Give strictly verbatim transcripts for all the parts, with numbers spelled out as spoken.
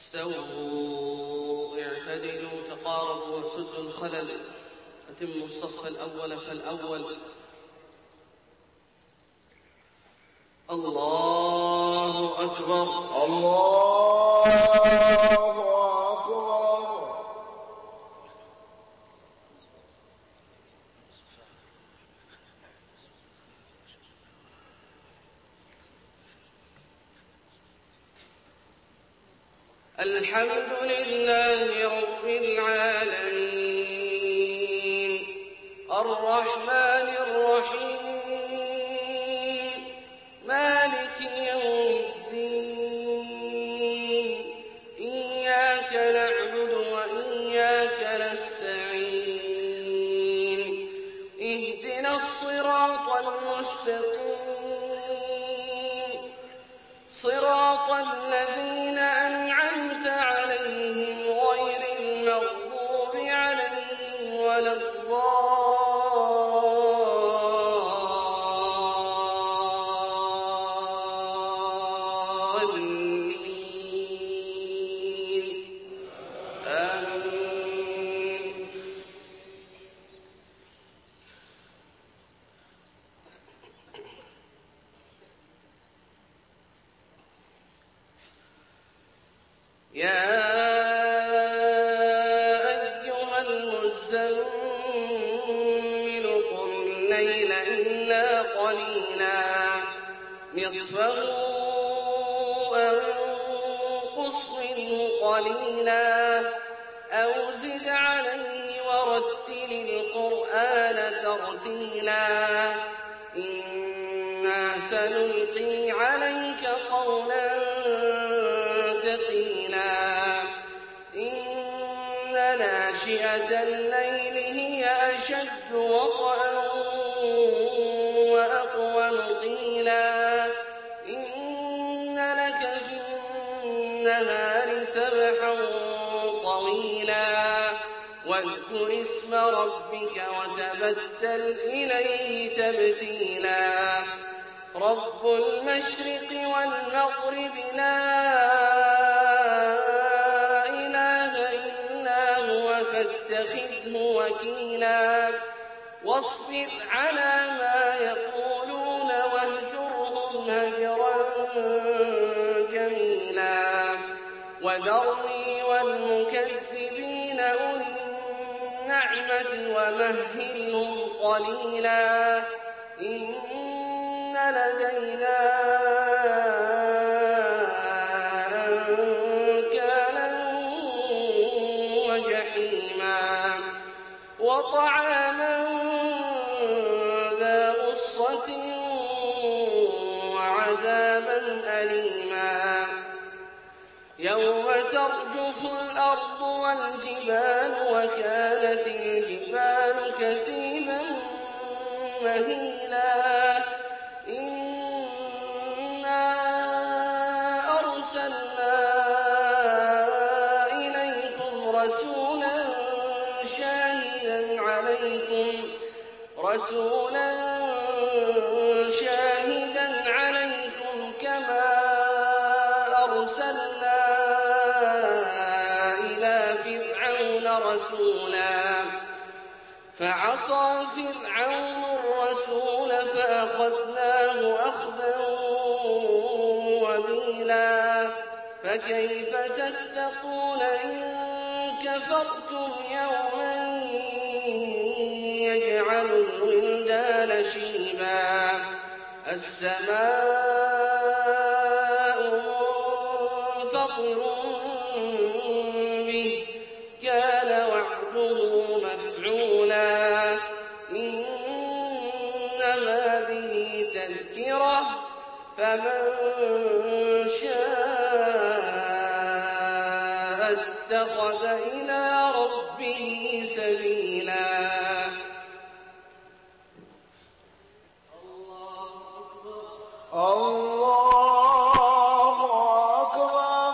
استووا اعتدلوا تقاربوا وسدوا الخلل أتموا الصف الأول فالأول. الله أكبر الله أكبر. الحمد لله رب العالمين الرحمن الرحيم مالك يوم الدين إياك نعبد وإياك نستعين اهدنا الصراط المستقيم صراط الذين أنعمت عليهم غير المغضوب عليهم ولا الضالين آمين. يا أيها المزمل قم الليل إلا قليلا نصفه أو انقص منه قليلا أو زد عليه ورتل القرآن ترتيلا إنا سنلقي عليك قولا إن ناشئة الليل هي أشد وطئا وأقوم قيلا إن لك في النهار سبحا طويلا واذكر اسم ربك وتبتل إليه تبتيلا رب المشرق والمغرب لا فاتخذه وكيلا واصبر على ما يقولون واهجرهم هجرا جميلا وذرني والمكذبين أولي النعمة ومهلهم قليلا إن لدينا وطعاما ذا غصة وعذابا أليما يوم ترجف الأرض والجبال وكانت الجبال كثيبا مهيلا إنا أرسلنا إليكم رسولا عليكم رسولا شاهدا عليكم كما أرسلنا إلى فرعون رسولا فعصى فرعون الرسول فأخذناه أخذا وبيلا فكيف تتقون إن كفرتم يوما يجعل الولدان شيبا السماء منفطر به كان وعده مفعولا إن هذه تذكرة فمن شاء اتخذ إلى ربه سبيلا. الله أكبر.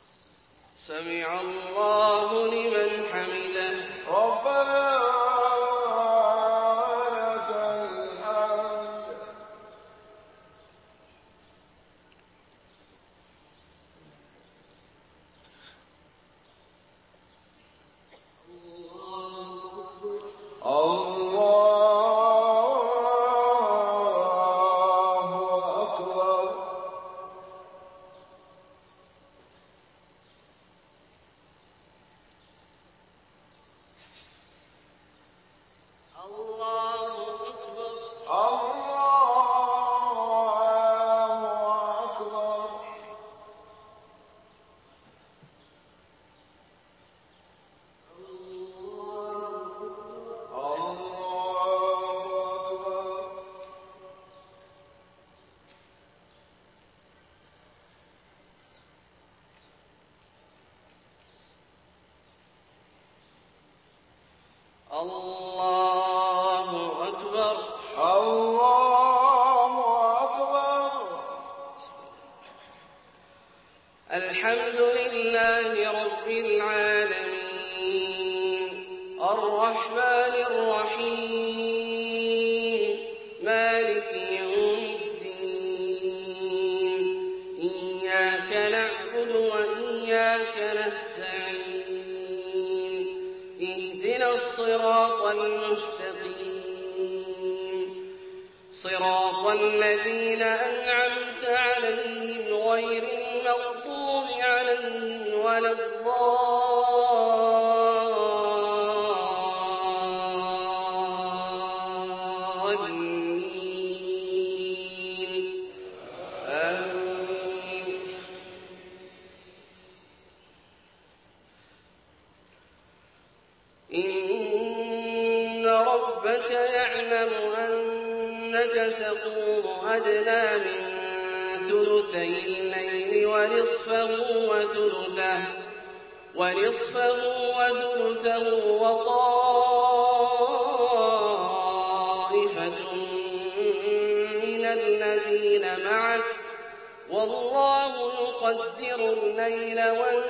سمع الله لمن حمده ربنا الله أكبر. الله أكبر. الله أكبر. الله أكبر. الحمد لله رب العالمين الرحمن الرحيم مالك يوم الدين إياك نعبد وإياك نستعين اهدنا الصراط المستقيم صراط الذين أنعمت عليهم غير المغضوب عليهم ولا الضالين آمين. إن ربك يعلم أنك تقوم أدنى من ثلثي الليل ونصفه وثلثه ونصفه وثلثه وطائفة من الذين معك والله يقدر الليل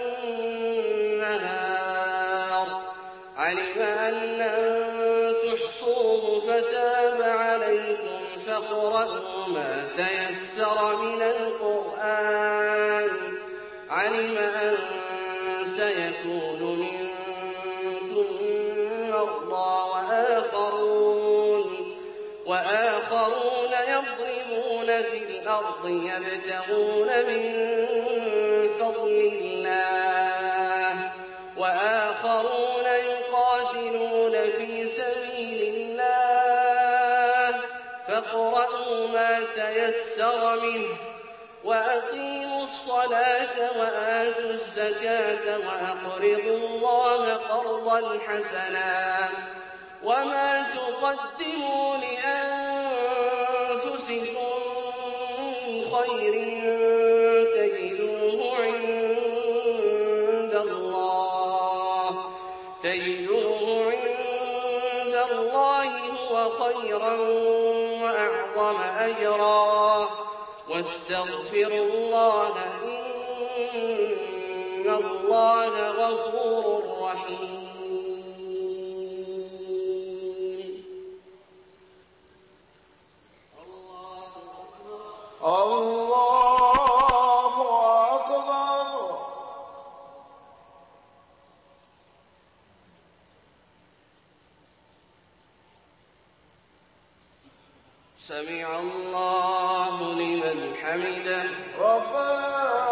والنهار علم أن لن تحصوه فتاب عليكم فاقرؤوا ما تيسر من القرآن علم أن سيكون منكم مرضى وآخرون وآخرون يضربون في الأرض يبتغون من فضل الله وآخرون يقاتلون في سبيل الله فاقرؤوا ما تيسر منه وأقيموا الصلاة وآتوا الزكاة وأقرضوا الله قرضا حسنا وما تقدموا لأنفسكم من خير تجدوه عند الله تجدوه عند الله هو خيرا وأعظم أجرا واستغفروا الله إن الله غفور رحيم. الله أكبر. سمع الله لمن حمده ربنا